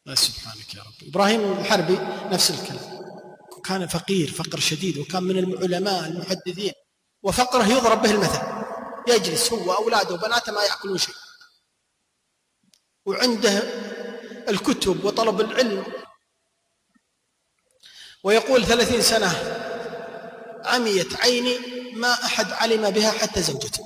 سبحانك يا رب. إبراهيم الحربي نفس الكلام، كان فقير فقر شديد، وكان من العلماء المحدثين، وفقره يضرب به المثل، يجلس هو وأولاده وبناته ما يأكلون شيء، وعنده الكتب وطلب العلم، ويقول 30 سنة عميت عيني ما أحد علم بها حتى زوجتي.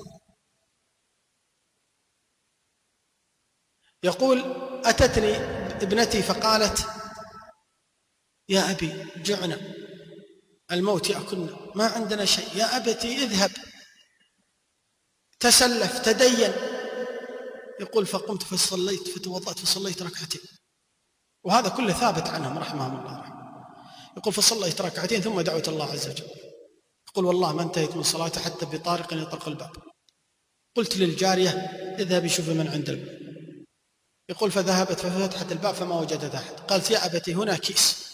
يقول أتتني ابنتي فقالت يا أبي جعنا، الموت يأكلنا، ما عندنا شيء، يا أبتي اذهب تسلف تدين. يقول فقمت فصليت فتوضأت فصليت ركعتين، وهذا كله ثابت عنهم رحمهم الله. يقول فصليت ركعتين ثم دعوت الله عز وجل. يقول والله ما انتهيت من صلاته حتى بطارق يطرق الباب، قلت للجارية اذهبي شوفي من عند الباب. يقول فذهبت ففتحت الباب فما وجدت أحد. قالت يا أبتي هنا كيس،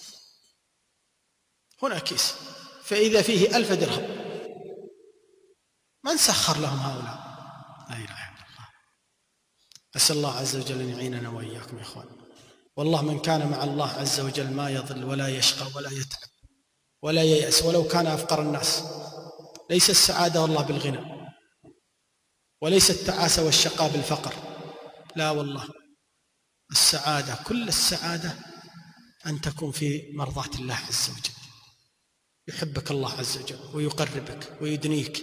هنا كيس، فإذا فيه 1000 درهم. من سخر لهم هؤلاء؟ لا إله إلا الله. أسأل الله عز وجل أن يعيننا وإياكم يا إخوان. والله من كان مع الله عز وجل ما يضل ولا يشقى ولا يتعب ولا ييأس ولو كان أفقر الناس. ليس السعادة والله بالغنى، وليس التعاسة والشقاء بالفقر، لا والله، السعادة كل السعادة أن تكون في مرضاة الله عز وجل، يحبك الله عز وجل ويقربك ويدنيك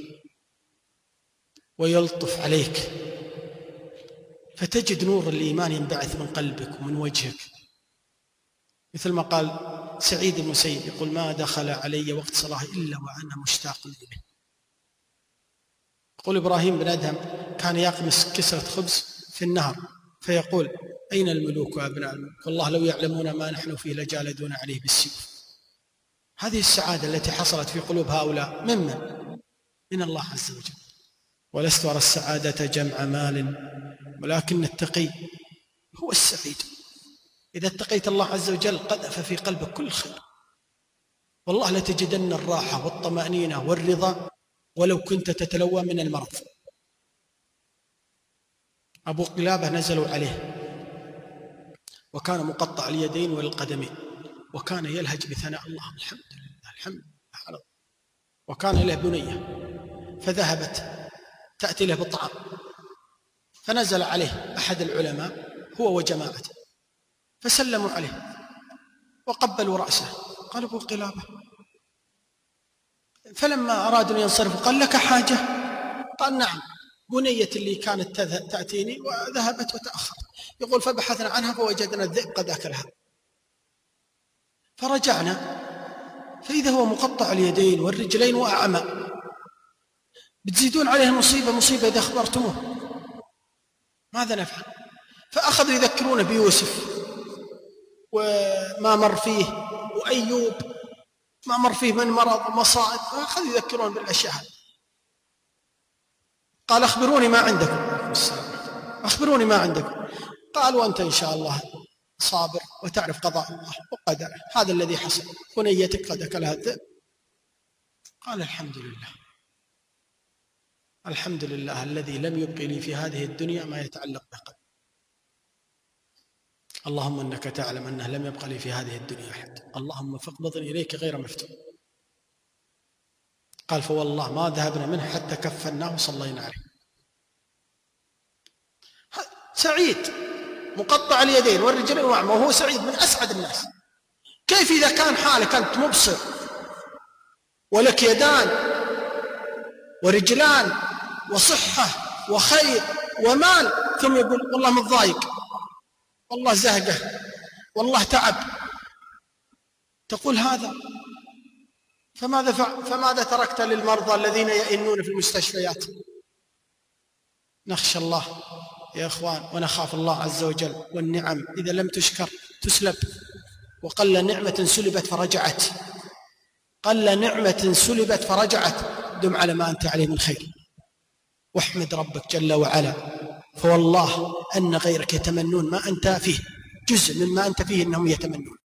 ويلطف عليك، فتجد نور الإيمان ينبعث من قلبك ومن وجهك. مثل ما قال سعيد المسيب، يقول ما دخل علي وقت صلاة إلا وأنا مشتاق إليه. يقول إبراهيم بن أدهم كان يقمص كسرة خبز في النهر فيقول أين الملوك وأبناء الملوك، والله لو يعلمون ما نحن فيه لجالدون عليه بالسيوف. هذه السعادة التي حصلت في قلوب هؤلاء من الله عز وجل. ولست أرى السعادة جمع مال ولكن التقي هو السعيد. إذا اتقيت الله عز وجل قذف في قلبك كل خير، والله لتجدن الراحة والطمأنينة والرضا ولو كنت تتلوى من المرض. أبو قلابة نزلوا عليه وكان مقطع اليدين والقدمين، وكان يلهج بثناء الله الحمد لله الحمد لله، وكان له بنية فذهبت تأتي له بالطعام، فنزل عليه أحد العلماء هو وجماعته فسلموا عليه وقبلوا رأسه. قال أبو قلابة فلما أرادوا أن ينصرفوا قال لك حاجة؟ قال نعم، بنية اللي كانت تأتيني وذهبت وتأخرت. يقول فبحثنا عنها فوجدنا الذئب قد أكلها، فرجعنا فإذا هو مقطع اليدين والرجلين وأعمى. بتزيدون عليه مصيبة إذا أخبرتموه، ماذا نفعل؟ فأخذوا يذكرونه بيوسف وما مر فيه، وأيوب ما مر فيه من مرض ومصائب، فأخذوا يذكرون بالأشياء. قال أخبروني ما عندكم، أخبروني ما عندكم. قال وأنت إن شاء الله صابر وتعرف قضاء الله وقدره، هذا الذي حصل، بنيتك قد أكلها الذئب. قال الحمد لله، الحمد لله الذي لم يبقي لي في هذه الدنيا ما يتعلق بقلبي. اللهم إنك تعلم أنه لم يبقى لي في هذه الدنيا أحد، اللهم فاقبضني إليك غير مفتون. قال فوالله ما ذهبنا منه حتى كفناه وصلينا عليه. سعيد مقطع اليدين والرجلين وأعمى وهو سعيد من أسعد الناس. كيف إذا كان حالك أنت مبصر ولك يدان ورجلان وصحة وخير ومال، ثم يقول والله متضايق، والله زهقه، والله تعب، تقول هذا؟ فماذا تركت للمرضى الذين يئنون في المستشفيات؟ نخشى الله يا إخوان ونخاف الله عز وجل، والنعم إذا لم تشكر تسلب، وقل نعمة سلبت فرجعت، قل نعمة سلبت فرجعت. دم على ما أنت عليه من خير واحمد ربك جل وعلا، فوالله أن غيرك يتمنون ما أنت فيه، جزء مما أنت فيه إنهم يتمنون.